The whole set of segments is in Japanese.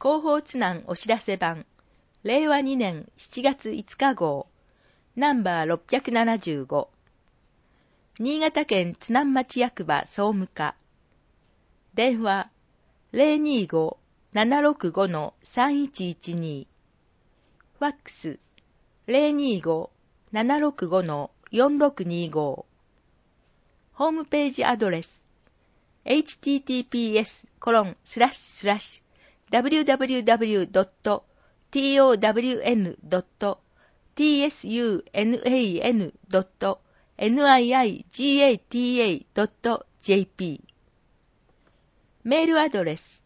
広報津南お知らせ版、令和2年7月5日号、ナンバー675。新潟県津南町役場総務課。電話、025-765-3112。ファックス、025-765-4625。ホームページアドレス、https://www.town.niigata.jp メールアドレス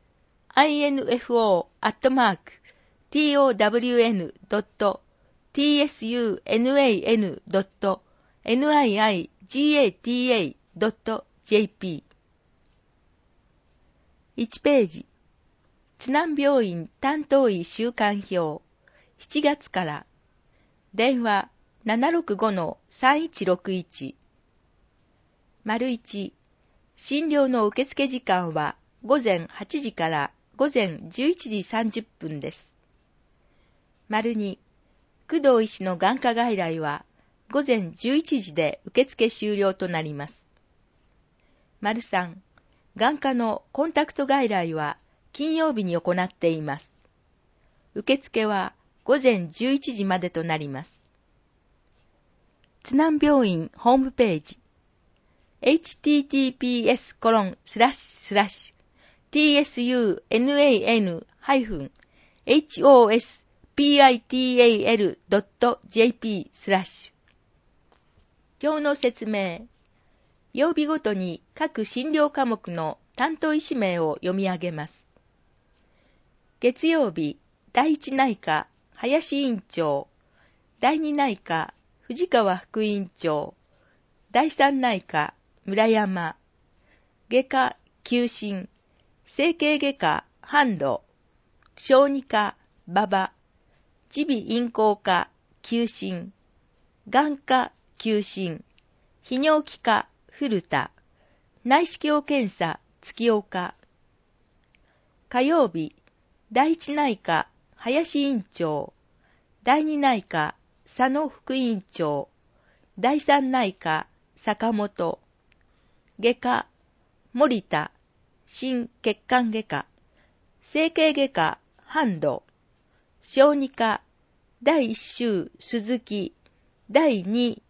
info@town.niigata.jp 1ページ津南病院担当医週間表7月から電話 765-3161 1診療の受付時間は午前8時から午前11時30分です。2工藤医師の眼科外来は午前11時で受付終了となります。3眼科のコンタクト外来は金曜日に行っています。受付は午前11時までとなります。津南病院ホームページhttps://tsun-hospital.jp/ 表の説明。曜日ごとに各診療科目の担当医師名を読み上げます。月曜日、第一内科、林院長。第二内科、藤川副院長。第三内科、村山。外科、急診。整形外科、半藤。小児科、馬場。耳鼻咽喉科、急診。眼科、急診。泌尿器科、古田。内視鏡検査、月岡。火曜日、第一内科、林院長。第二内科、佐野副院長。第三内科、坂本。外科、森田。心血管外科。整形外科、半藤。小児科、第一週、鈴木。第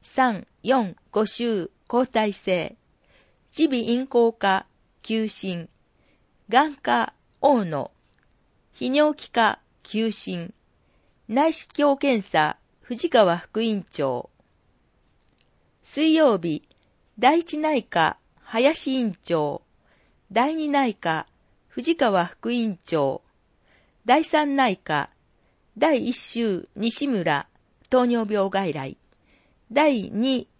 2、3、4、5週、交代制。耳鼻咽喉科、急診。眼科、大野。泌尿器科、急診。内視鏡検査、藤川副院長。水曜日、第一内科、林院長。第二内科、藤川副院長。第三内科、第一週、西村、糖尿病外来。第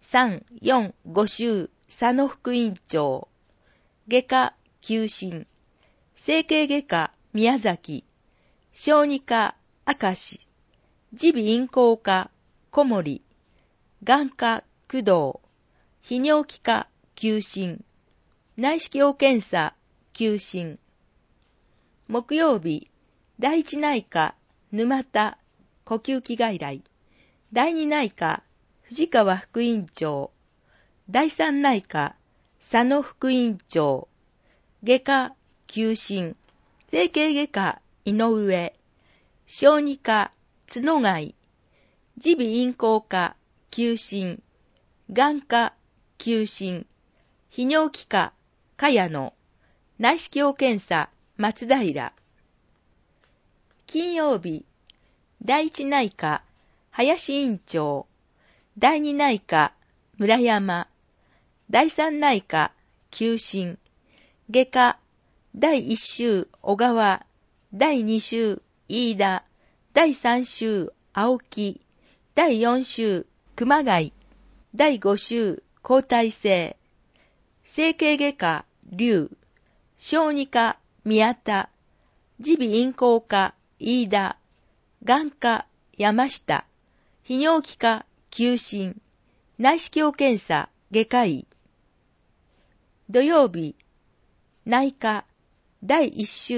2、3、4、5週、佐野副院長。外科、急診。整形外科、宮崎。小児科、明石。耳鼻咽喉科、小森。眼科、工藤。泌尿器科、急診。内視鏡検査、急診。木曜日、第一内科、沼田。呼吸器外来。第二内科、藤川副院長。第三内科、佐野副院長。外科、急診。整形外科、井上。小児科、角貝。耳鼻咽喉科、急診。眼科、急診。泌尿器科、茅野。内視鏡検査、松平。金曜日、第一内科、林院長。第二内科、村山。第三内科、急診。外科、第一週、小川。第二週、飯田。第三週、青木。第四週、熊谷。第五週、交代制。整形外科、龍。小児科、宮田。耳鼻咽喉科、飯田。眼科、山下。泌尿器科、急診。内視鏡検査、外科医。土曜日、内科、第一週、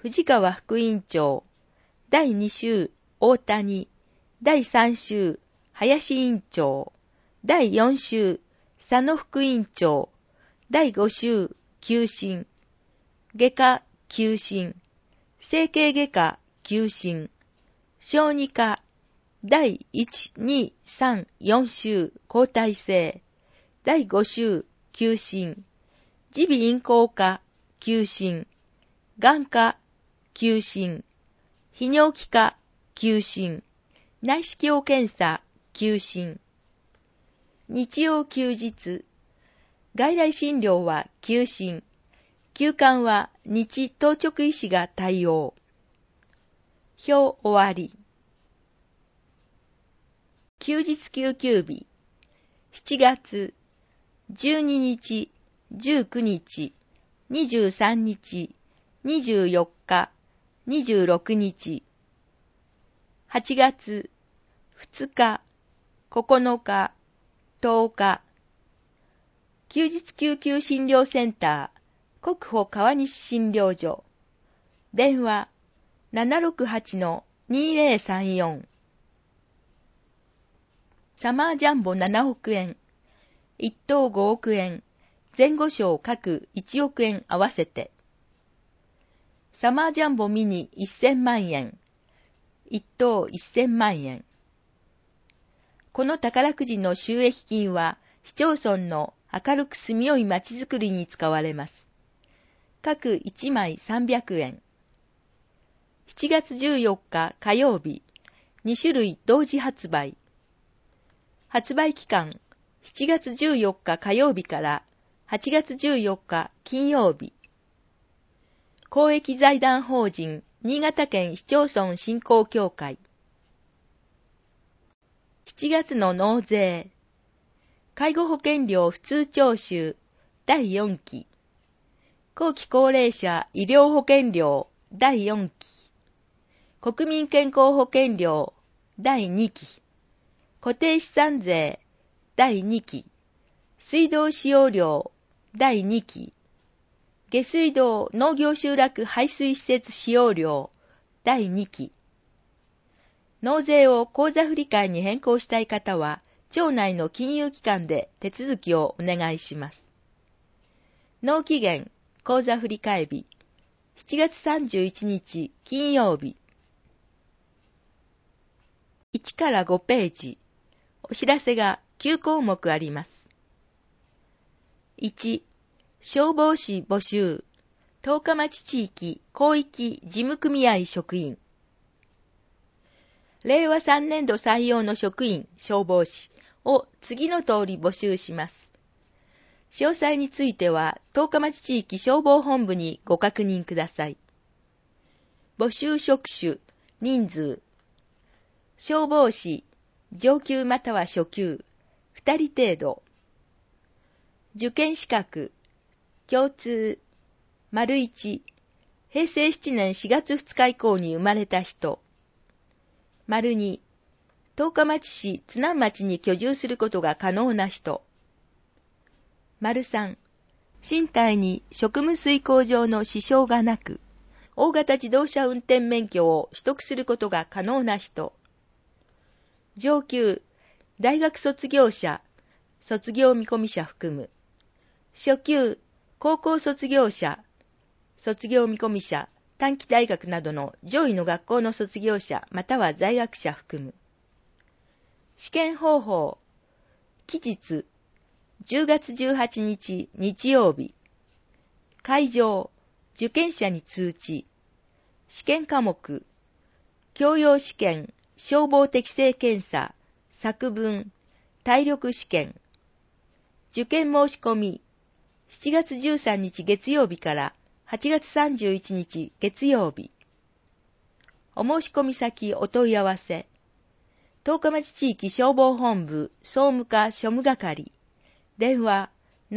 藤川副委員長、第2週、大谷、第3週、林委員長、第4週、佐野副委員長、第5週、休診、外科、休診、整形外科、休診、小児科、第1、2、3、4週、交代制、第5週、休診、耳鼻咽喉科、休診、眼科、休診、泌尿器科、休診、内視鏡検査、休診。日曜休日、外来診療は休診、休館は日当直医師が対応。表終わり。休日救急日、7月、12日、19日、23日、24日、26日。8月、2日、9日、10日。休日救急診療センター、国保川西診療所。電話、768-2034。サマージャンボ7億円。1等5億円。前後賞各1億円合わせて。サマージャンボミニ1000万円。1等1000万円。この宝くじの収益金は市町村の明るく住みよい町づくりに使われます。各1枚300円。7月14日火曜日、2種類同時発売。発売期間、7月14日火曜日から8月14日金曜日。公益財団法人新潟県市町村振興協会。7月の納税。介護保険料普通徴収第4期。後期高齢者医療保険料第4期。国民健康保険料第2期。固定資産税第2期。水道使用料第2期。下水道農業集落排水施設使用料第2期。納税を口座振替に変更したい方は、町内の金融機関で手続きをお願いします。納期限、口座振替日、7月31日金曜日。1から5ページ、お知らせが9項目あります。1、消防士募集、十日町地域広域事務組合職員。令和3年度採用の職員、消防士を次の通り募集します。詳細については、十日町地域消防本部にご確認ください。募集職種、人数。消防士、上級または初級、2人程度。受験資格、共通、1、平成7年4月2日以降に生まれた人。2、十日町市津南町に居住することが可能な人。3、身体に職務遂行上の支障がなく、大型自動車運転免許を取得することが可能な人。上級、大学卒業者、卒業見込み者含む。初級、高校卒業者、卒業見込み者、短期大学などの上位の学校の卒業者または在学者含む。試験方法。期日。10月18日日曜日。会場。受験者に通知。試験科目。教養試験、消防適正検査、作文、体力試験。受験申し込み。7月13日月曜日から8月31日月曜日。お申し込み先お問い合わせ。十日町地域消防本部総務課庶務係。電話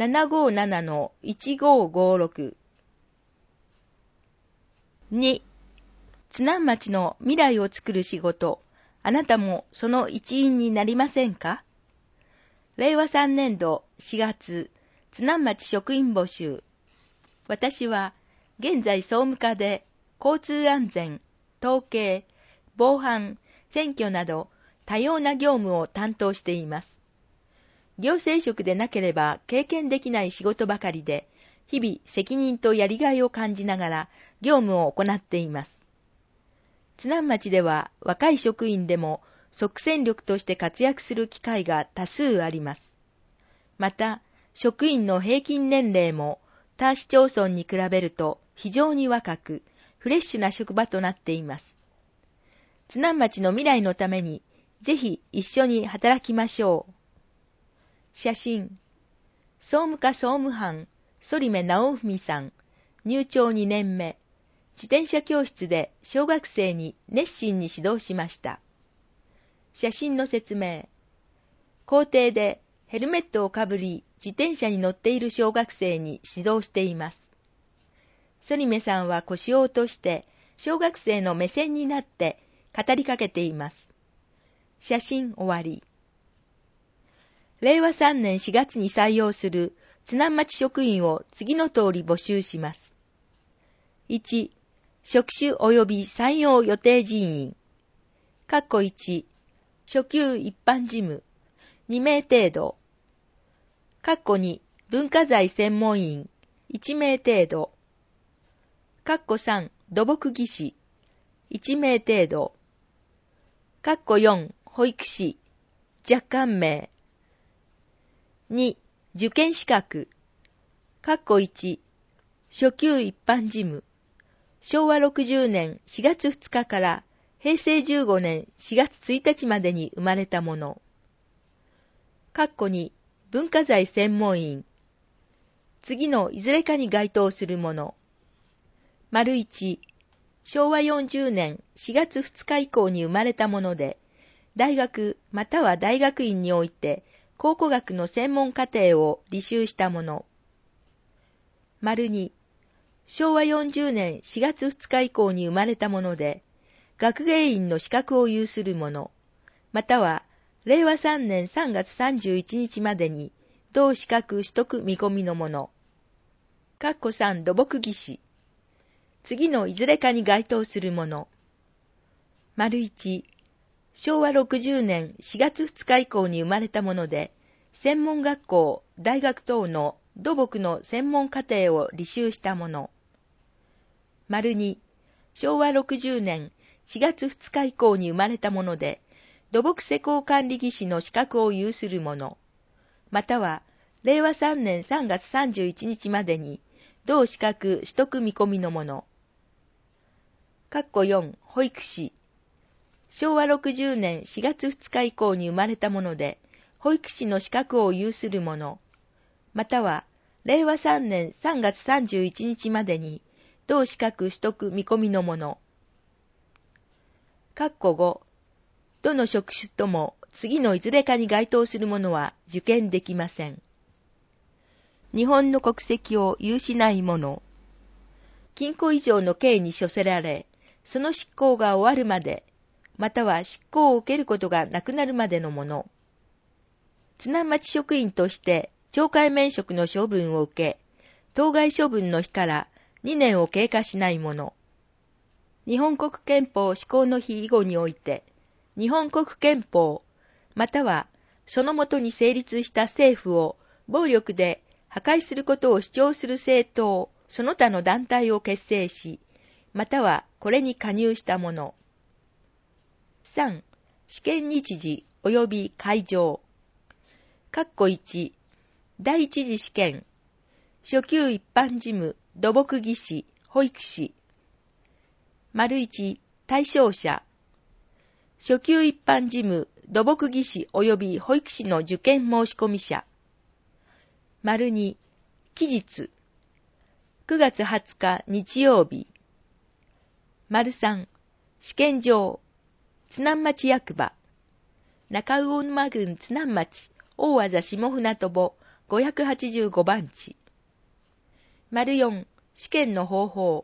757-1556。2、津南町の未来をつくる仕事。あなたもその一員になりませんか？令和3年度4月、津南町職員募集。私は現在総務課で交通安全、統計、防犯、選挙など多様な業務を担当しています。行政職でなければ経験できない仕事ばかりで、日々責任とやりがいを感じながら業務を行っています。津南町では若い職員でも即戦力として活躍する機会が多数あります。また、職員の平均年齢も他市町村に比べると非常に若く、フレッシュな職場となっています。津南町の未来のために、ぜひ一緒に働きましょう。写真。総務課総務班、反目直文さん、入庁2年目、自転車教室で小学生に熱心に指導しました。写真の説明。校庭でヘルメットをかぶり、自転車に乗っている小学生に指導しています。反目さんは腰を落として、小学生の目線になって語りかけています。写真終わり。令和3年4月に採用する津南町職員を次の通り募集します。1、職種及び採用予定人員。1、初級一般事務、2名程度。2、文化財専門員、1名程度。3、土木技師、1名程度。4、保育士、若干名。2、受験資格。1、初級一般事務。昭和60年4月2日から平成15年4月1日までに生まれたもの。2、文化財専門員。次のいずれかに該当するもの。1、昭和40年4月2日以降に生まれたもので、大学または大学院において、考古学の専門課程を履修したもの。2、昭和40年4月2日以降に生まれたもので、学芸員の資格を有するもの、または令和3年3月31日までに同資格取得見込みのもの。3、土木技師。次のいずれかに該当するもの。1、昭和60年4月2日以降に生まれたもので、専門学校、大学等の土木の専門課程を履修したもの。2、昭和60年4月2日以降に生まれたもので、土木施工管理技師の資格を有するもの、または令和3年3月31日までに同資格取得見込みのもの。4、保育士。昭和60年4月2日以降に生まれたもので、保育士の資格を有するもの、または令和3年3月31日までに同資格取得見込みのもの。5、どの職種とも次のいずれかに該当するものは受験できません。日本の国籍を有しない者。禁錮以上の刑に処せられ、その執行が終わるまで、または執行を受けることがなくなるまでのもの。津南町職員として懲戒免職の処分を受け、当該処分の日から2年を経過しないもの。日本国憲法施行の日以後において、日本国憲法、またはそのもとに成立した政府を暴力で破壊することを主張する政党、その他の団体を結成し、またはこれに加入したもの。3、試験日時及び会場。1、第一次試験、初級一般事務、土木技師、保育士。1、対象者。初級一般事務、土木技師及び保育士の受験申込者。2、期日。9月20日日曜日。3、試験場。津南町役場。中魚沼郡津南町、大和座下船渡585番地。4、試験の方法。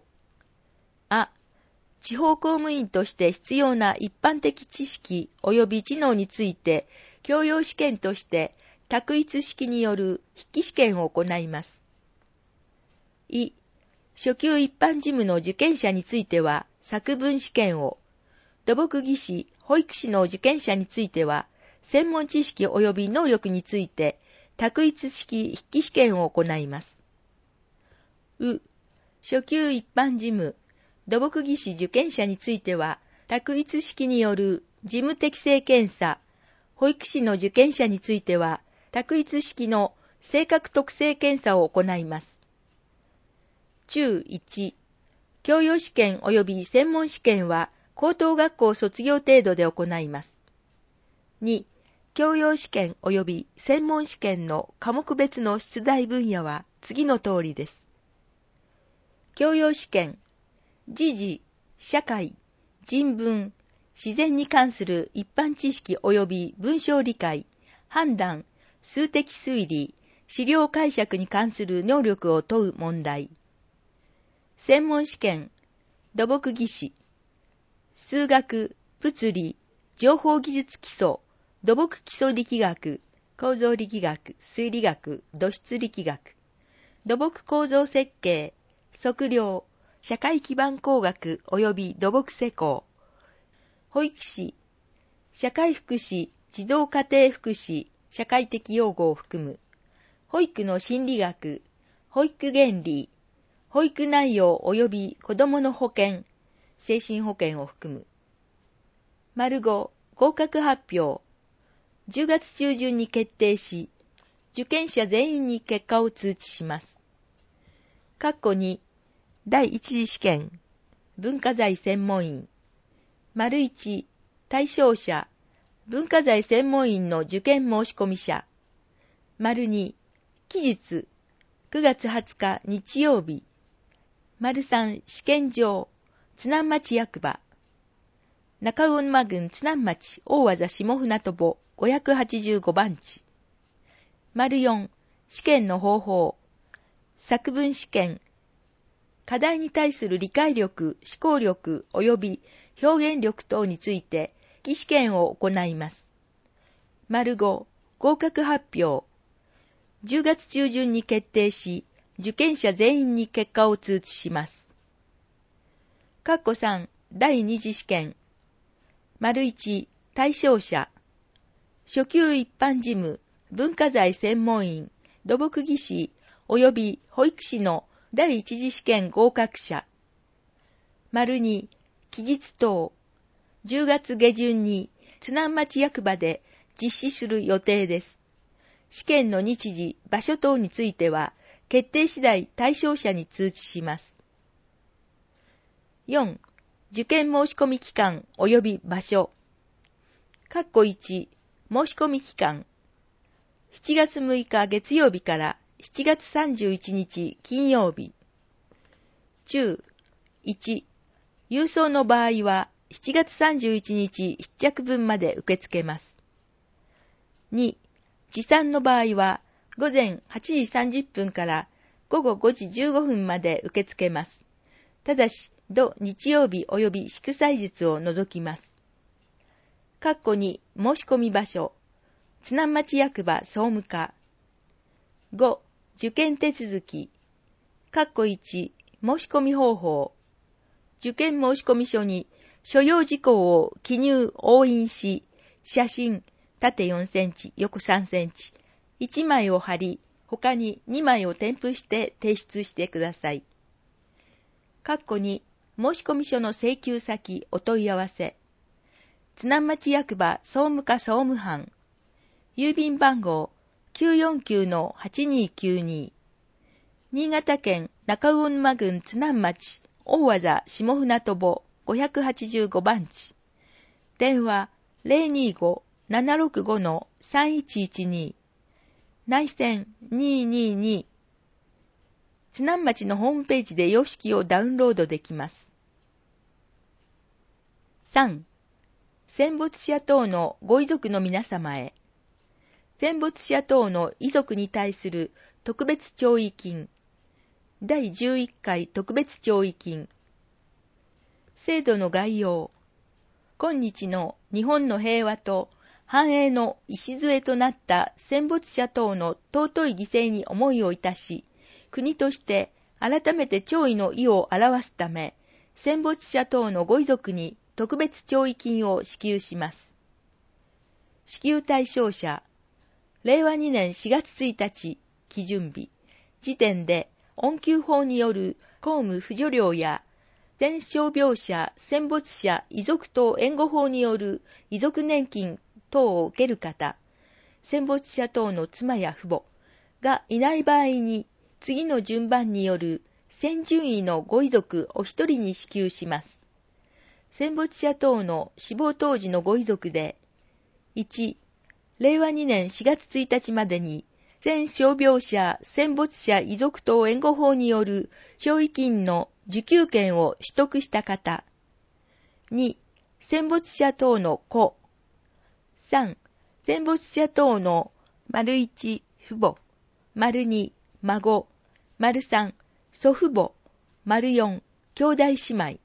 地方公務員として必要な一般的知識及び知能について、教養試験として択一式による筆記試験を行います。 初級一般事務の受験者については作文試験を、土木技師、保育士の受験者については、専門知識及び能力について、択一式筆記試験を行います。初級一般事務、土木技師受験者については、択一式による事務適正検査、保育士の受験者については、択一式の性格特性検査を行います。中1、教養試験及び専門試験は、高等学校卒業程度で行います。2、教養試験及び専門試験の科目別の出題分野は次の通りです。教養試験、時事、社会、人文、自然に関する一般知識及び文章理解、判断、数的推理、資料解釈に関する能力を問う問題。専門試験、土木技師、数学、物理、情報技術基礎、土木基礎力学、構造力学、水理学、土質力学、土木構造設計、測量、社会基盤工学及び土木施工、保育士、社会福祉、児童家庭福祉、社会的用語を含む、保育の心理学、保育原理、保育内容及び子どもの保健、精神保健を含む。5、合格発表。10月中旬に決定し、受験者全員に結果を通知します。2、第一次試験、文化財専門員。1、対象者、文化財専門員の受験申込者。2、期日、9月20日日曜日。3、試験場、津南町役場。中雲間郡津南町大和座下船渡585番地。4、試験の方法。作文試験。課題に対する理解力、思考力及び表現力等について、筆記試験を行います。5、合格発表。10月中旬に決定し、受験者全員に結果を通知します。3、第二次試験。1、対象者。初級一般事務、文化財専門員、土木技師及び保育士の第一次試験合格者。2、期日等。10月下旬に津南町役場で実施する予定です。試験の日時、場所等については、決定次第対象者に通知します。4、受験申込期間及び場所。1、申込期間。7月6日月曜日から7月31日金曜日。中1、郵送の場合は7月31日必着分まで受け付けます。2、持参の場合は午前8時30分から午後5時15分まで受け付けます。ただし、土日曜日及び祝祭日を除きます。2、申込場所。津南町役場総務課。5、受験手続き。1、申込方法。受験申込書に所要事項を記入押印し、写真、縦4センチ、横3センチ、1枚を貼り、他に2枚を添付して提出してください。2、申込書の請求先お問い合わせ。津南町役場総務課総務班。郵便番号 949-8292。新潟県中雲間郡津南町大和座下船渡585番地。電話 025-765-3112。内線222。津南町のホームページで様式をダウンロードできます。3、戦没者等のご遺族の皆様へ。戦没者等の遺族に対する特別弔意金。第11回特別弔意金。制度の概要。今日の日本の平和と繁栄の礎となった戦没者等の尊い犠牲に思いをいたし、国として改めて弔意の意を表すため、戦没者等のご遺族に特別弔意金を支給します。支給対象者、令和2年4月1日基準日時点で、恩給法による公務扶助料や、戦傷病者、戦没者、遺族等援護法による遺族年金等を受ける方、戦没者等の妻や父母がいない場合に、次の順番による戦順位のご遺族お一人に支給します。戦没者等の死亡当時のご遺族で、1、令和2年4月1日までに、戦傷病者、戦没者遺族等援護法による弔意金の受給権を取得した方。2、戦没者等の子。3、戦没者等の1、父母、2、孫、3、祖父母、4、兄弟姉妹。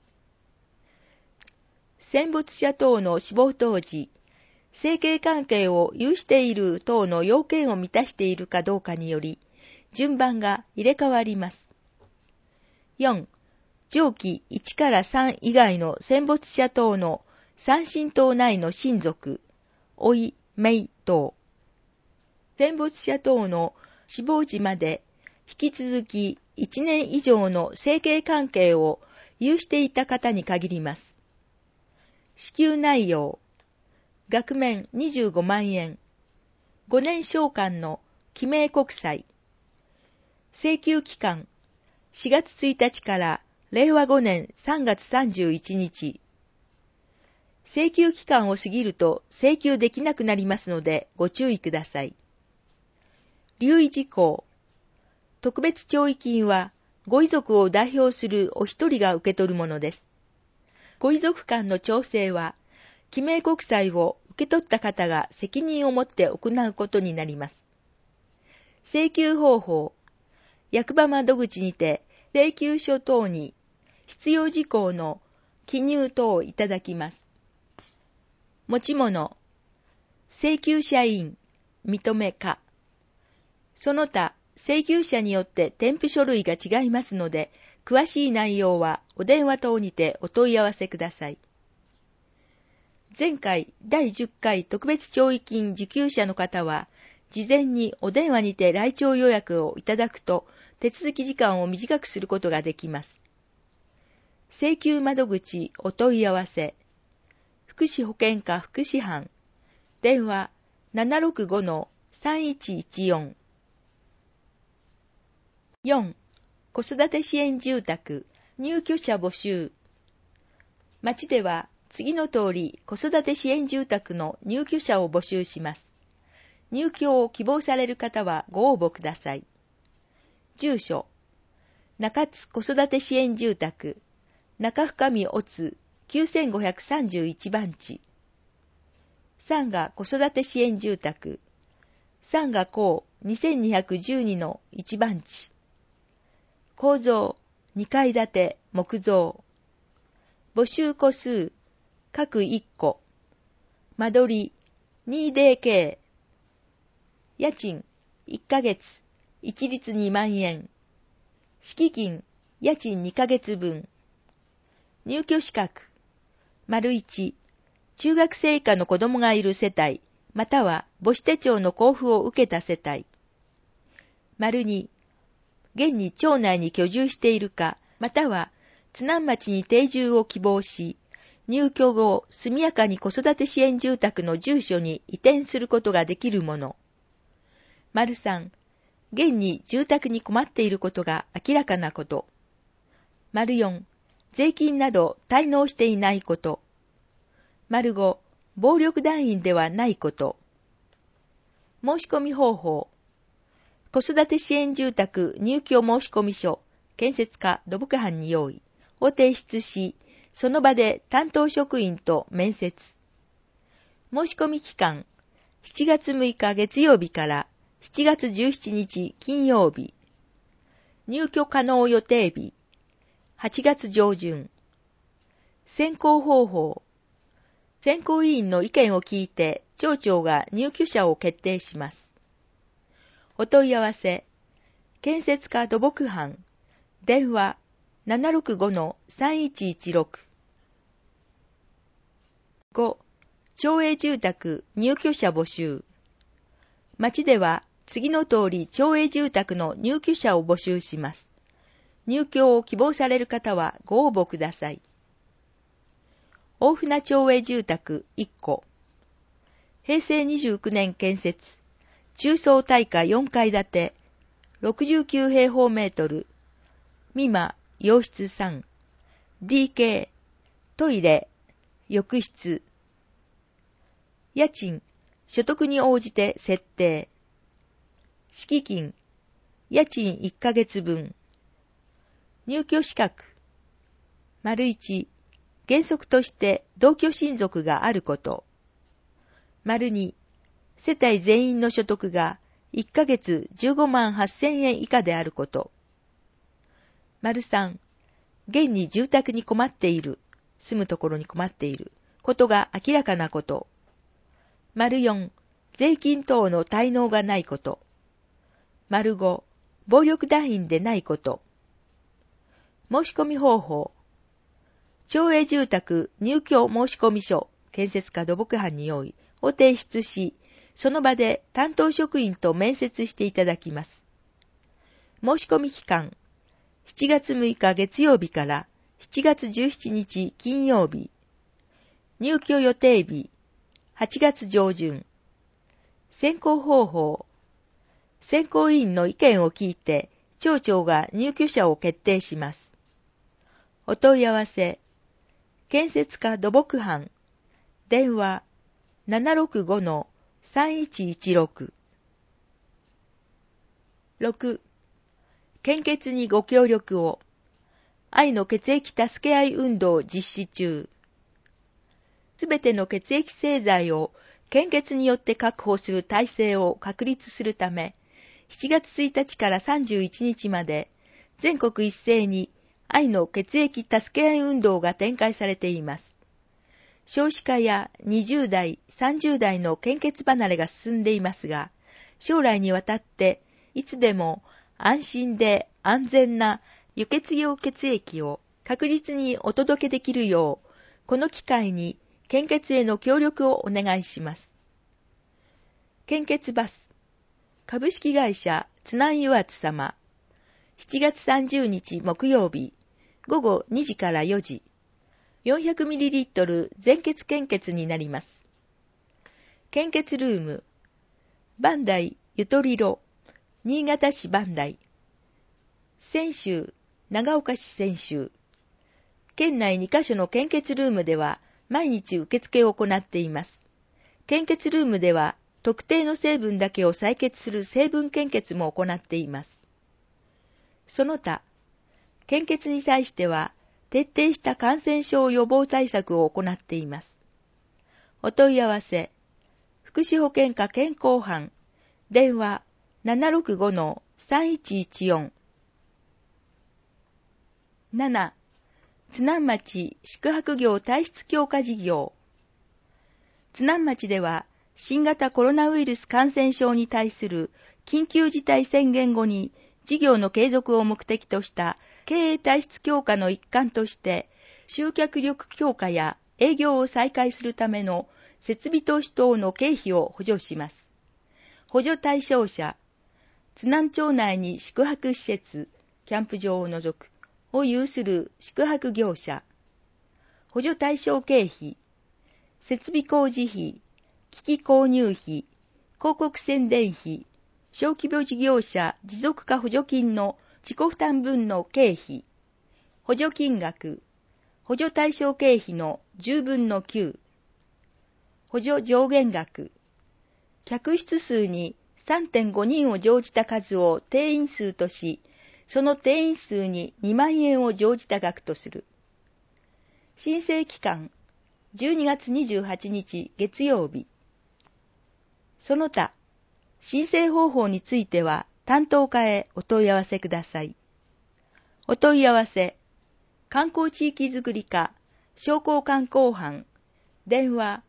戦没者等の死亡当時、生計関係を有している等の要件を満たしているかどうかにより、順番が入れ替わります。4、上記1から3以外の戦没者等の三親等内の親族、甥、姪等。戦没者等の死亡時まで引き続き1年以上の生計関係を有していた方に限ります。支給内容。額面25万円。5年償還の記名国債。請求期間4月1日から令和5年3月31日。請求期間を過ぎると請求できなくなりますのでご注意ください。留意事項。特別弔意金はご遺族を代表するお一人が受け取るものです。ご遺族間の調整は、記名国債を受け取った方が責任を持って行うことになります。請求方法。役場窓口にて請求書等に必要事項の記入等をいただきます。持ち物。請求者員、認めか。その他、請求者によって添付書類が違いますので、詳しい内容はお電話等にてお問い合わせください。前回第10回特別弔意金受給者の方は、事前にお電話にて来庁予約をいただくと、手続き時間を短くすることができます。請求窓口お問い合わせ。福祉保健課福祉班。電話 765-3114。4. 子育て支援住宅入居者募集。町では次の通り子育て支援住宅の入居者を募集します。入居を希望される方はご応募ください。住所。中津子育て支援住宅中深見乙津9531番地。三賀子育て支援住宅三賀港2212の1番地。構造2階建て木造。募集戸数各1戸。間取り 2DK。家賃1ヶ月一律2万円。敷金家賃2ヶ月分。入居資格 ① 中学生以下の子供がいる世帯または母子手帳の交付を受けた世帯。2現に町内に居住しているか、または津南町に定住を希望し、入居後速やかに子育て支援住宅の住所に移転することができるもの。3現に住宅に困っていることが明らかなこと。4税金など滞納していないこと。5暴力団員ではないこと。申し込み方法。子育て支援住宅入居申込書、建設課土木班に用意を提出し、その場で担当職員と面接。申し込み期間、7月6日月曜日から7月17日金曜日。入居可能予定日、8月上旬。選考方法。選考委員の意見を聞いて、町長が入居者を決定します。お問い合わせ。建設課土木班電話 765-3116。5. 町営住宅入居者募集。町では次の通り町営住宅の入居者を募集します。入居を希望される方はご応募ください。大船町営住宅1戸。平成29年建設。中層大火4階建て。69平方メートル。みま、洋室3。DK、トイレ、浴室。家賃、所得に応じて設定。敷金、家賃1ヶ月分。入居資格。1、原則として同居親族があること。2、世帯全員の所得が1ヶ月15万8000円以下であること。3、現に住宅に困っている、住むところに困っていることが明らかなこと。4、税金等の滞納がないこと。5、暴力団員でないこと。申し込み方法。町営住宅入居申込書、建設課土木班に用意を提出し、その場で担当職員と面接していただきます。申し込み期間、7月6日月曜日から7月17日金曜日。入居予定日、8月上旬。選考方法。選考委員の意見を聞いて、町長が入居者を決定します。お問い合わせ。建設課土木班。電話 765-3116。6. 献血にご協力を。愛の血液助け合い運動実施中。すべての血液製剤を献血によって確保する体制を確立するため、7月1日から31日まで、全国一斉に愛の血液助け合い運動が展開されています。少子化や20代、30代の献血離れが進んでいますが、将来にわたっていつでも安心で安全な輸血用血液を確実にお届けできるよう、この機会に献血への協力をお願いします。献血バス、株式会社津南油圧様、7月30日木曜日、午後2時から4時、400ml 全血献血になります。献血ルーム、磐梯ゆとりろ、新潟市磐梯、泉州、長岡市泉州、県内2カ所の献血ルームでは毎日受付を行っています。献血ルームでは特定の成分だけを採血する成分献血も行っています。その他、献血に際しては徹底した感染症予防対策を行っています。お問い合わせ、福祉保険課健康班、電話 765-3114。7. 津南町宿泊業体質強化事業。津南町では新型コロナウイルス感染症に対する緊急事態宣言後に事業の継続を目的とした経営体質強化の一環として集客力強化や営業を再開するための設備投資等の経費を補助します。補助対象者、津南町内に宿泊施設、キャンプ場を除くを有する宿泊業者、補助対象経費、設備工事費、機器購入費、広告宣伝費、小規模事業者持続化補助金の自己負担分の経費、補助金額、補助対象経費の10分の9、補助上限額、客室数に 3.5 人を乗じた数を定員数とし、その定員数に2万円を乗じた額とする。申請期間、12月28日月曜日。その他、申請方法については担当課へお問い合わせください。お問い合わせ、観光地域づくり課、商工観光班、電話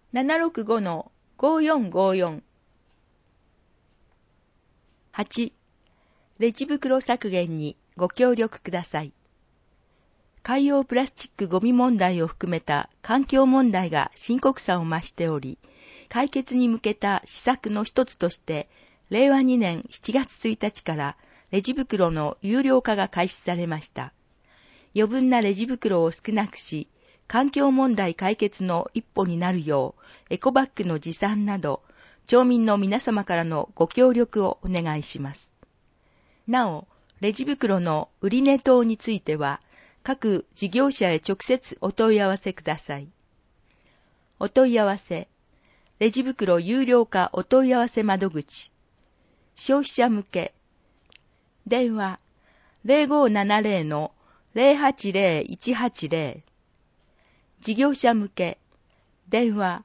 765-5454。8. レジ袋削減にご協力ください。海洋プラスチックゴミ問題を含めた環境問題が深刻さを増しており、解決に向けた施策の一つとして、令和2年7月1日からレジ袋の有料化が開始されました。余分なレジ袋を少なくし、環境問題解決の一歩になるよう、エコバッグの持参など、町民の皆様からのご協力をお願いします。なお、レジ袋の売値等については、各事業者へ直接お問い合わせください。お問い合わせ、レジ袋有料化お問い合わせ窓口、消費者向け、電話 0570-080-180、事業者向け、電話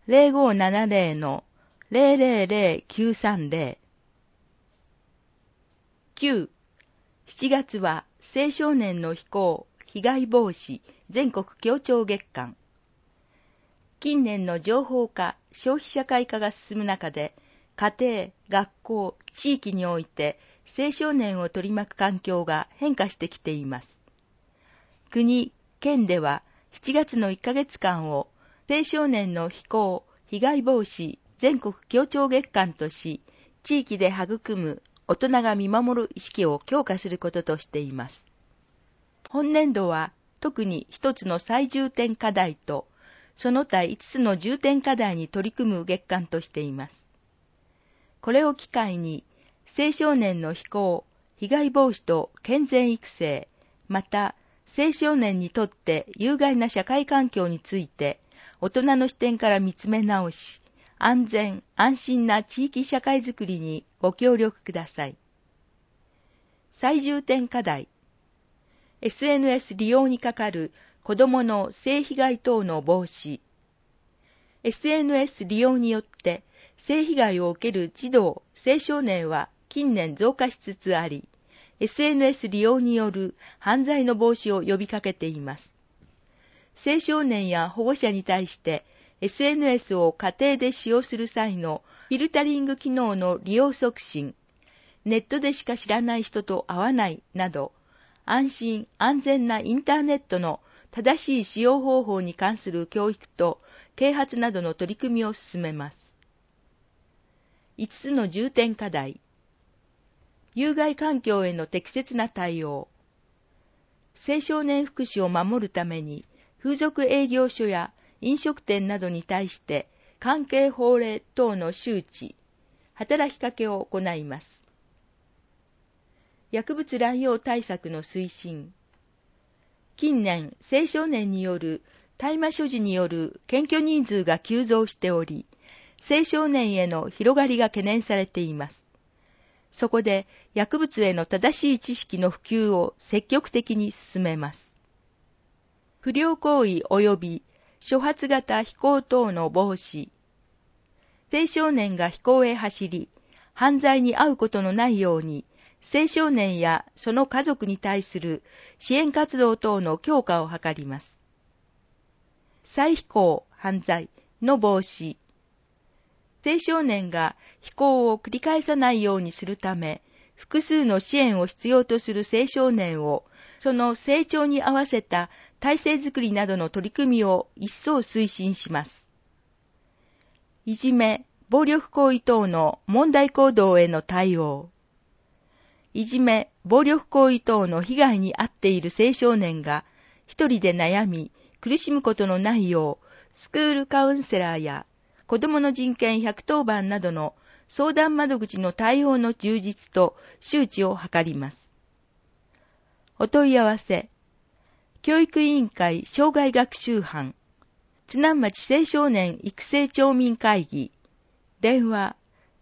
0570-000-930。9、7月は青少年の非行、被害防止全国協調月間。近年の情報化、消費社会化が進む中で、家庭、学校、地域において青少年を取り巻く環境が変化してきています。国、県では7月の1ヶ月間を青少年の非行、被害防止全国協調月間とし、地域で育む大人が見守る意識を強化することとしています。本年度は特に一つの最重点課題と、その他5つの重点課題に取り組む月間としています。これを機会に、青少年の非行、被害防止と健全育成、また青少年にとって有害な社会環境について、大人の視点から見つめ直し、安全・安心な地域社会づくりにご協力ください。最重点課題、SNS 利用にかかる子どもの性被害等の防止。SNS 利用によって性被害を受ける児童・青少年は近年増加しつつあり、SNS 利用による犯罪の防止を呼びかけています。青少年や保護者に対して SNS を家庭で使用する際のフィルタリング機能の利用促進、ネットでしか知らない人と会わないなど、安心・安全なインターネットの正しい使用方法に関する教育と啓発などの取り組みを進めます。5つの重点課題。有害環境への適切な対応。青少年福祉を守るために、風俗営業所や飲食店などに対して関係法令等の周知、働きかけを行います。薬物乱用対策の推進。近年、青少年による大麻所持による検挙人数が急増しており、青少年への広がりが懸念されています。そこで、薬物への正しい知識の普及を積極的に進めます。不良行為及び初発型非行等の防止。青少年が非行へ走り、犯罪に遭うことのないように、青少年やその家族に対する支援活動等の強化を図ります。再非行・犯罪の防止。青少年が非行を繰り返さないようにするため、複数の支援を必要とする青少年を、その成長に合わせた体制づくりなどの取り組みを一層推進します。いじめ、暴力行為等の問題行動への対応。いじめ、暴力行為等の被害に遭っている青少年が一人で悩み、苦しむことのないよう、スクールカウンセラーや子どもの人権110番などの相談窓口の対応の充実と周知を図ります。お問い合わせ、教育委員会生涯学習班、津南町青少年育成町民会議、電話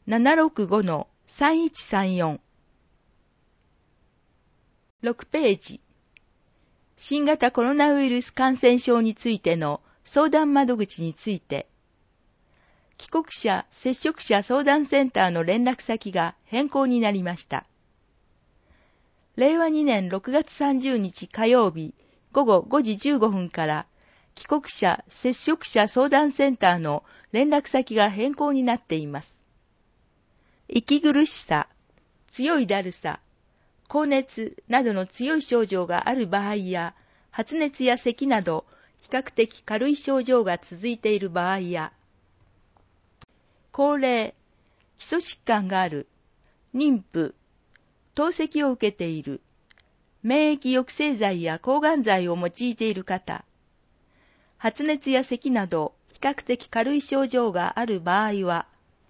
765-3134。6ページ。新型コロナウイルス感染症についての相談窓口について、帰国者・接触者相談センターの連絡先が変更になりました。令和2年6月30日火曜日午後5時15分から帰国者・接触者相談センターの連絡先が変更になっています。息苦しさ、強いだるさ、 高熱などの強い症状がある場合や、発熱や咳など比較的軽い症状が続いている場合や、高齢、基礎疾患がある、妊婦、透析を受けている、免疫抑制剤や抗がん剤を用いている方、発熱や咳など比較的軽い症状がある場合は、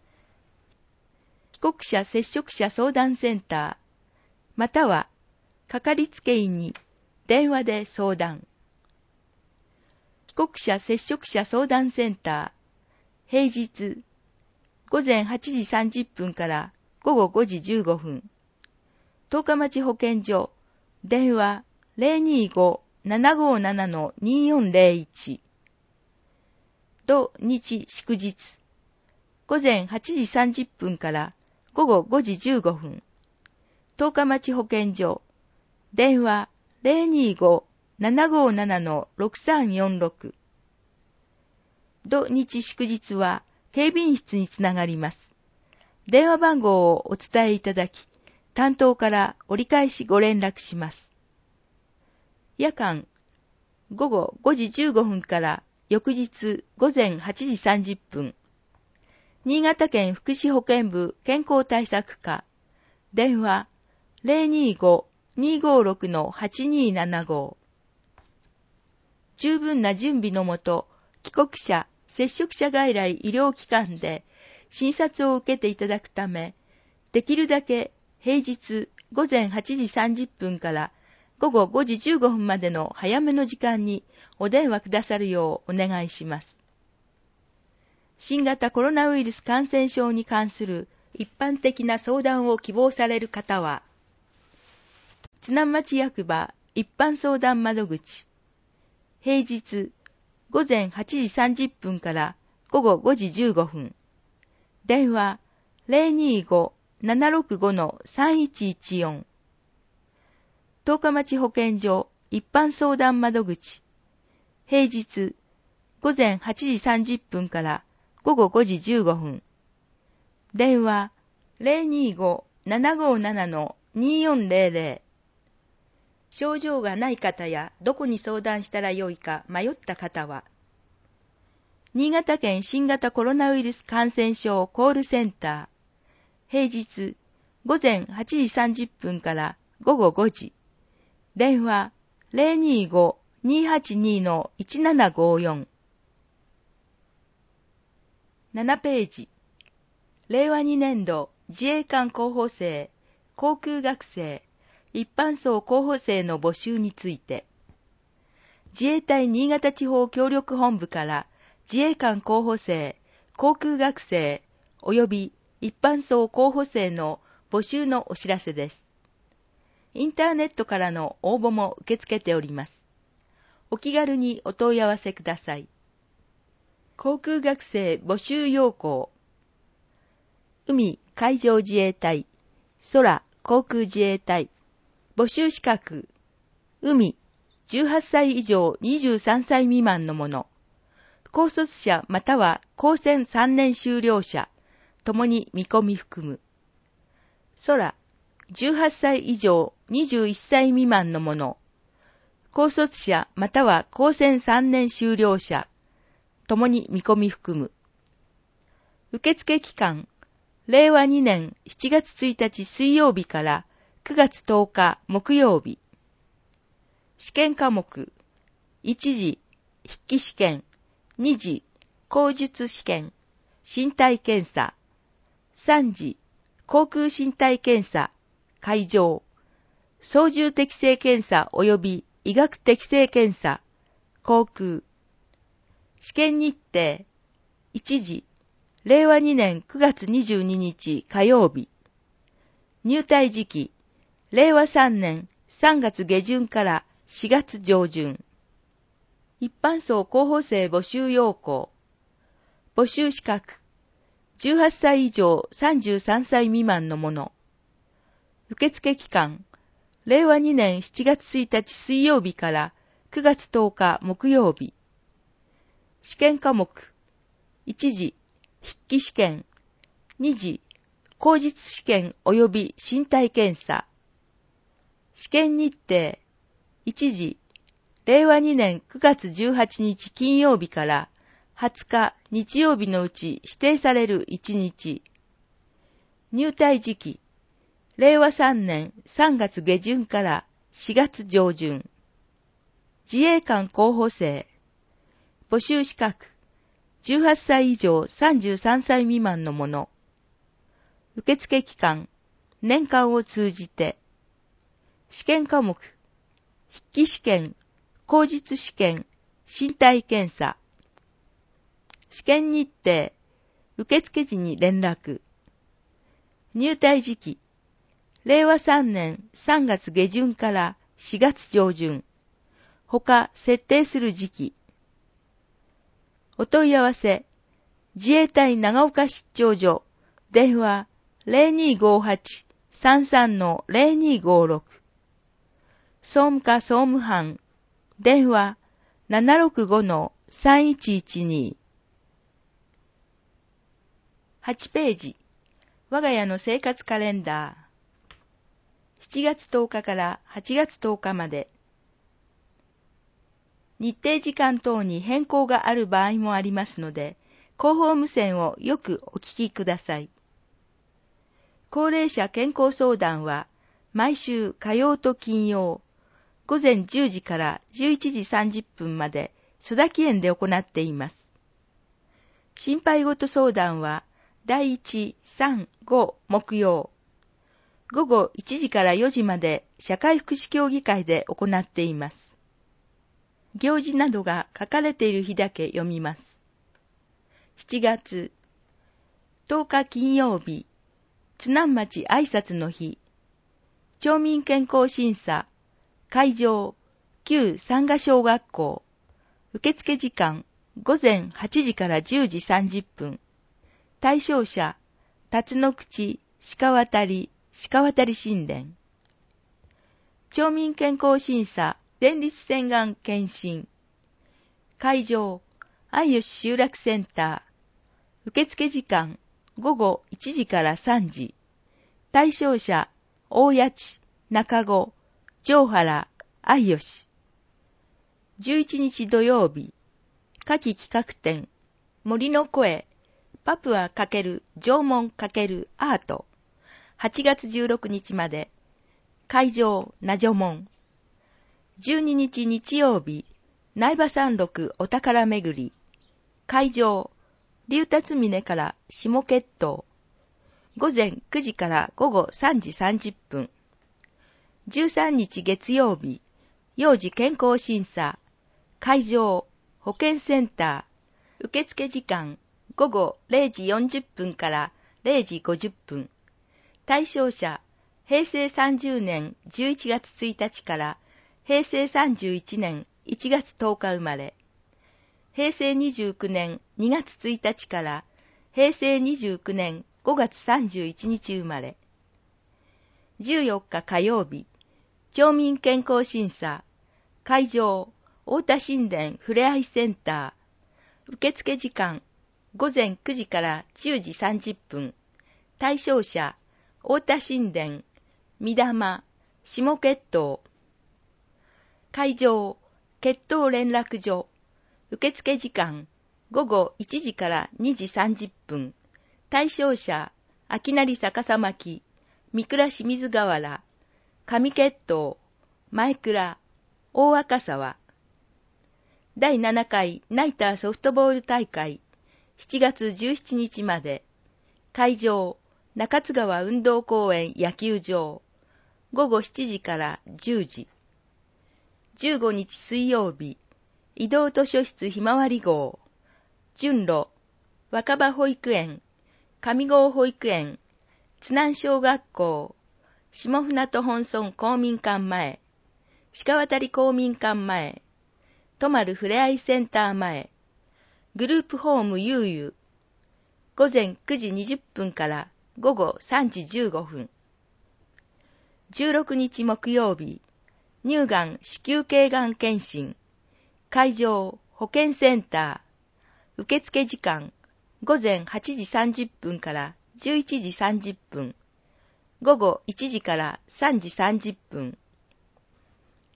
帰国者接触者相談センター、または、かかりつけ医に電話で相談。帰国者接触者相談センター、平日、午前8時30分から午後5時15分。十日町保健所、電話 025-757-2401。土日祝日、午前8時30分から午後5時15分。十日町保健所、電話 025-757-6346。土日祝日は警備員室につながります。電話番号をお伝えいただき、担当から折り返しご連絡します。夜間、午後5時15分から翌日午前8時30分。新潟県福祉保健部健康対策課、電話 025-256-8275。十分な準備のもと、帰国者、接触者外来医療機関で診察を受けていただくため、できるだけ平日午前8時30分から午後5時15分までの早めの時間にお電話くださるようお願いします。新型コロナウイルス感染症に関する一般的な相談を希望される方は、津南町役場一般相談窓口、平日午前8時30分から午後5時15分、電話 025-765-3114。十日町保健所一般相談窓口、平日午前8時30分から午後5時15分、電話 025-757-2400。症状がない方やどこに相談したらよいか迷った方は、新潟県新型コロナウイルス感染症コールセンター、平日午前8時30分から午後5時、電話 025-282-1754。7ページ、令和2年度自衛官候補生、航空学生、一般層候補生の募集について、自衛隊新潟地方協力本部から自衛官候補生、航空学生及び一般層候補生の募集のお知らせです。インターネットからの応募も受け付けております。お気軽にお問い合わせください。航空学生募集要項。海海上自衛隊、空航空自衛隊。募集資格、海、18歳以上23歳未満の者、高卒者または高専3年修了者、ともに見込み含む。空、18歳以上21歳未満の者、高卒者または高専3年修了者、ともに見込み含む。受付期間、令和2年7月1日水曜日から9月10日木曜日。試験科目、1次、筆記試験、2次、口述試験、身体検査、3次、航空身体検査、海上、操縦適性検査及び医学適性検査、航空。試験日程、1次、令和2年9月22日火曜日。入隊時期、令和3年3月下旬から4月上旬。一般層候補生募集要項。募集資格。18歳以上33歳未満の者。受付期間。令和2年7月1日水曜日から9月10日木曜日。試験科目。1次、筆記試験。2次、口述試験及び身体検査。 試験日程、1時、令和2年9月18日金曜日から20日日曜日のうち指定される1日。入隊時期、令和3年3月下旬から4月上旬。自衛官候補生。募集資格、18歳以上33歳未満の者。受付期間、年間を通じて。試験科目、筆記試験、口実試験、身体検査。試験日程、受付時に連絡。入隊時期、令和3年3月下旬から4月上旬。他設定する時期。お問い合わせ、自衛隊長岡出張所、電話 0258-33-0256。総務課総務班、電話 765-3112。8ページ、我が家の生活カレンダー。7月10日から8月10日まで。日程時間等に変更がある場合もありますので、広報無線をよくお聞きください。高齢者健康相談は、毎週火曜と金曜、午前10時から11時30分まで、曽崎園で行っています。心配事相談は、第1、3、5木曜、午後1時から4時まで社会福祉協議会で行っています。行事などが書かれている日だけ読みます。7月10日金曜日、津南町挨拶の日、町民健康審査、会場、旧三賀小学校、受付時間、午前8時から10時30分、対象者、辰野口、鹿渡神殿。町民健康審査、前立腺がん検診。会場、愛吉集落センター。受付時間、午後1時から3時。対象者、大谷地、中子、城原、愛吉。11日土曜日、夏季企画展、森の声、パプア×縄文×アート。8月16日まで。会場、ナジョモン。12日日曜日、苗場山麓お宝巡り。会場、竜達峰から下決闘。午前9時から午後3時30分。13日月曜日、幼児健康審査。会場、保健センター。受付時間、午後0時40分から0時50分。対象者、平成30年11月1日から平成31年1月10日生まれ。平成29年2月1日から平成29年5月31日生まれ。14日火曜日、町民健康審査。会場、太田神殿ふれあいセンター。受付時間、午前9時から10時30分。対象者、太田神殿、御霊、下決闘。会場、決闘連絡所。受付時間、午後1時から2時30分。対象者、秋成逆さ巻、三倉清水河原、上決闘、前倉、大赤沢。第7回ナイターソフトボール大会、7月17日まで。会場、中津川運動公園野球場。午後7時から10時。15日水曜日、移動図書室ひまわり号。順路、若葉保育園、上郷保育園、津南小学校、下船渡本村公民館前、鹿渡公民館前、とまるふれあいセンター前、グループホームゆうゆ。午前9時20分から午後3時15分。16日木曜日、乳がん子宮頸がん検診。会場、保健センター。受付時間、午前8時30分から11時30分。午後1時から3時30分。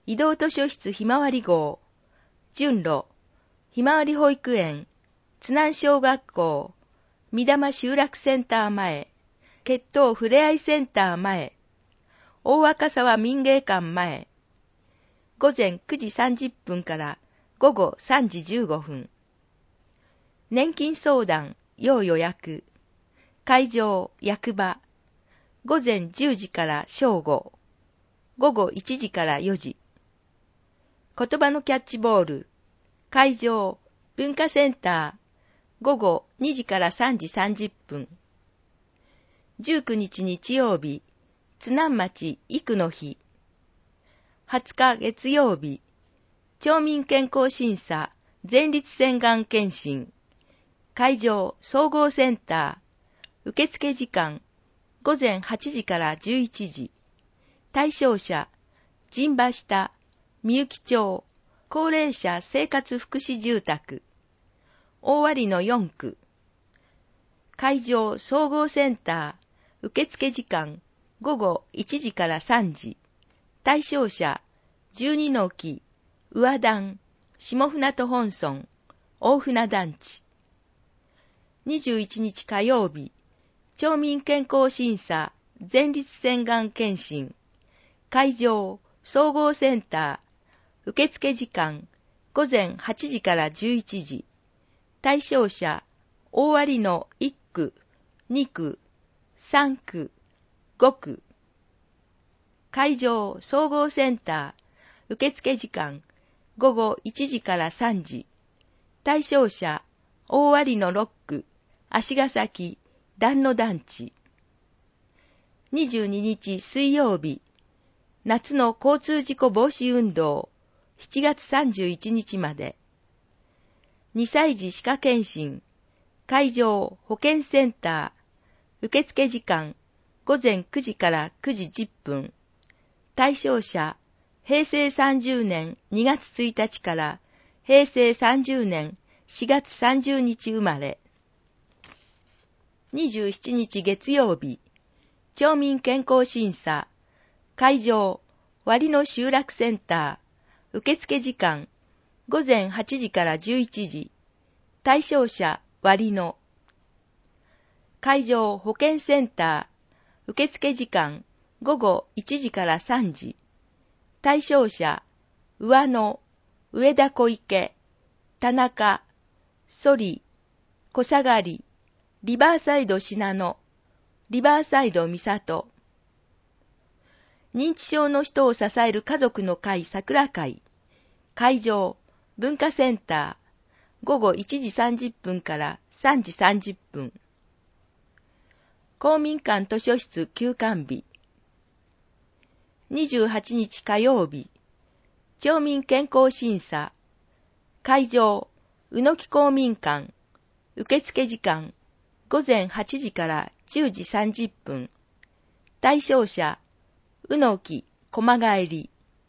移動図書室ひまわり号、順路、ひまわり保育園、津南小学校、三玉集落センター前、血統ふれあいセンター前、大若沢民芸館前、午前9時30分から午後3時15分。年金相談、要予約。会場、役場。午前10時から正午。午後1時から4時。言葉のキャッチボール。会場、文化センター。午後2時から3時30分。19日日曜日、津南町育の日。20日月曜日、町民健康審査前立腺がん検診。会場総合センター。受付時間午前8時から11時。対象者、陣馬下、みゆき町、高齢者生活福祉住宅。大割の4区。会場総合センター。受付時間午後1時から3時。対象者、12の木、上段、下船戸本村、大船団地。21日火曜日、町民健康審査、前立腺がん検診。会場、総合センター。受付時間、午前8時から11時。対象者、大割の1区、2区、3区、5区。会場、総合センター。受付時間、午後1時から3時。対象者、大割の6区、足ヶ崎、団野団地。22日水曜日、夏の交通事故防止運動、7月31日まで。2歳児歯科検診、会場保健センター、受付時間午前9時から9時10分。対象者、平成30年2月1日から平成30年4月30日生まれ。27日月曜日、町民健康審査、会場割野集落センター、受付時間午前8時から11時。対象者、割野。会場保健センター。受付時間、午後1時から3時。対象者、上野、上田小池、田中、ソリ、小下がり、リバーサイド信濃、リバーサイド三郷。認知症の人を支える家族の会桜会。会場、文化センター。午後1時30分から3時30分。公民館図書室休館日。28日火曜日、町民健康審査。会場、宇野木公民館。受付時間、午前8時から10時30分。対象者、宇野木駒帰り。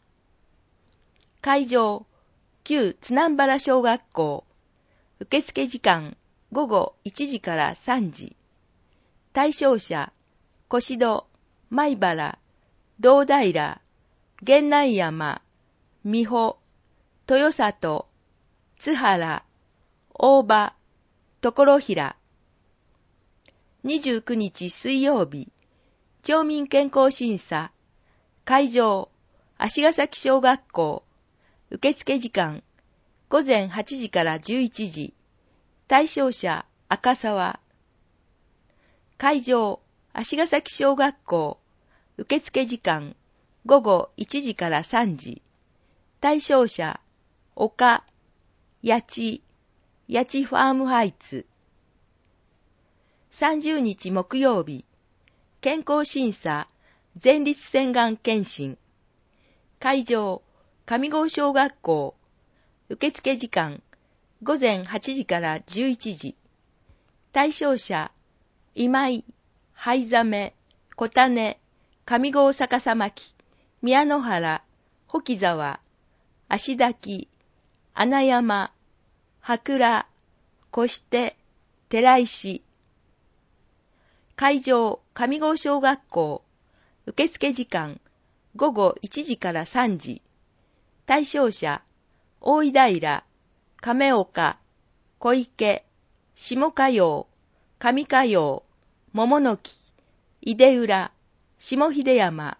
会場、旧津南原小学校。受付時間、午後1時から3時。対象者、越戸、米原、堂平、源内山、美保、豊里、津原、大場、所平。29日水曜日、町民健康審査。会場、足ヶ崎小学校。受付時間、午前8時から11時。対象者、赤沢。会場、足ヶ崎小学校。受付時間、午後1時から3時。対象者、岡、八千ファームハイツ。30日木曜日、健康審査、前立腺がん検診。会場、上郷小学校。受付時間、午前8時から11時。対象者、今井、灰ザ小種、上郷逆さ巻、宮野原、保木沢、足滝、穴山、羽倉、越手、寺石。会場、上郷小学校。受付時間、午後1時から3時。 対象者、大井平、亀岡、小池、下加陽、上加陽、桃の木、井出浦、下秀山。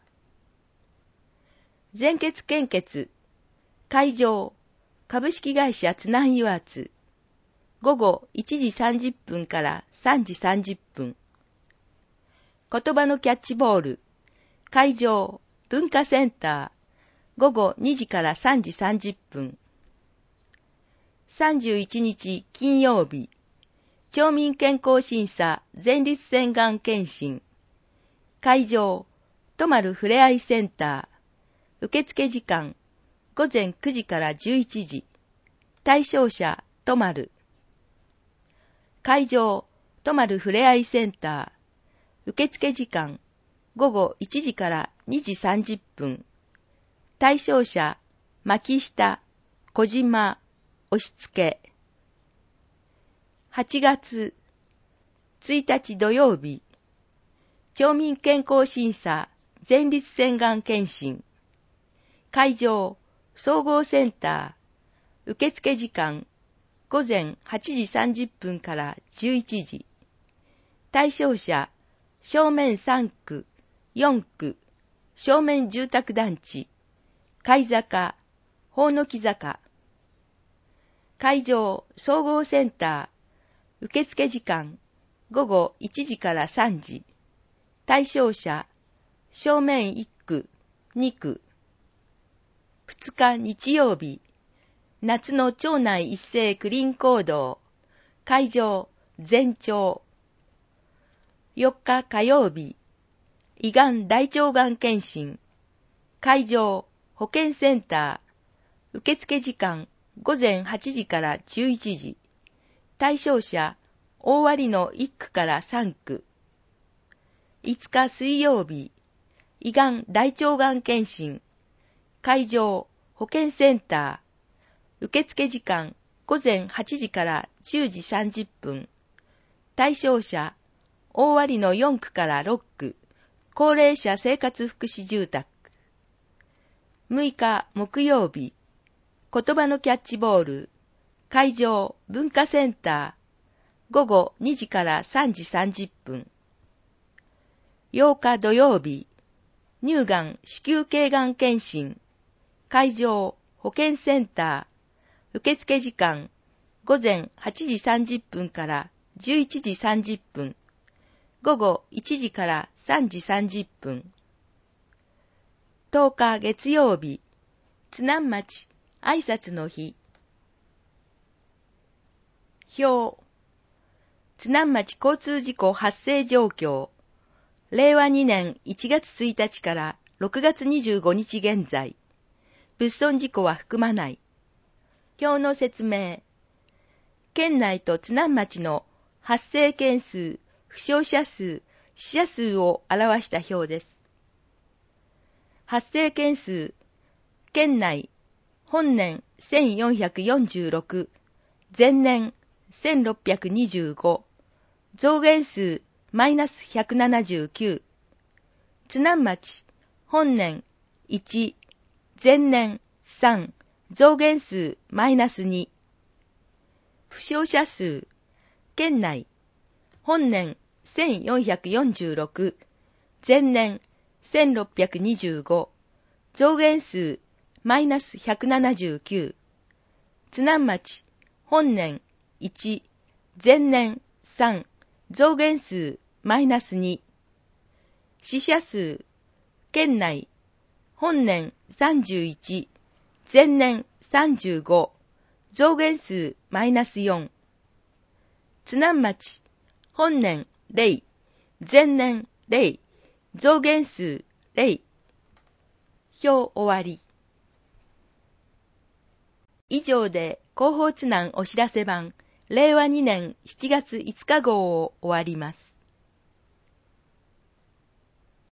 全決献血、会場、株式会社津南油圧、午後1時30分から3時30分。言葉のキャッチボール、会場、文化センター、午後2時から3時30分。31日金曜日、町民健康審査前立腺がん検診。会場、とまるふれあいセンター。受付時間、午前9時から11時。対象者、とまる。会場、とまるふれあいセンター。受付時間、午後1時から2時30分。対象者、牧下、小島、押し付け。8月1日土曜日、町民健康審査前立腺がん検診。会場、総合センター。受付時間、午前8時30分から11時。対象者、正面3区、4区、正面住宅団地、貝坂、ほおのき坂。会場、総合センター。受付時間、午後1時から3時。対象者、正面1区、2区。2日日曜日、夏の町内一斉クリーン行動。会場、全町。4日火曜日、胃がん大腸がん検診。会場、保健センター。受付時間、午前8時から11時。対象者、大割の1区から3区。5日水曜日、胃がん大腸がん検診。会場、保健センター。受付時間、午前8時から10時30分。対象者、大割の4区から6区。高齢者生活福祉住宅。6日木曜日、言葉のキャッチボール。会場、文化センター。午後2時から3時30分。8日土曜日、乳がん子宮頸がん検診。会場、保健センター。受付時間、午前8時30分から11時30分。午後1時から3時30分。10日月曜日、津南町挨拶の日。表、津南町交通事故発生状況。令和2年1月1日から6月25日現在。物損事故は含まない。表の説明。県内と津南町の発生件数、負傷者数、死者数を表した表です。発生件数、県内、本年1446、前年1625、増減数マイナス179、津南町、本年1、前年3、増減数マイナス2、負傷者数、県内、本年1446、前年1625、増減数マイナス179、津南町、本年1、前年3、増減数マイナス2、死者数、県内、本年31、前年35、増減数マイナス4、津南町、本年0、前年0、増減数0。表終わり。以上で広報津南お知らせ版令和2年7月5日号を終わります。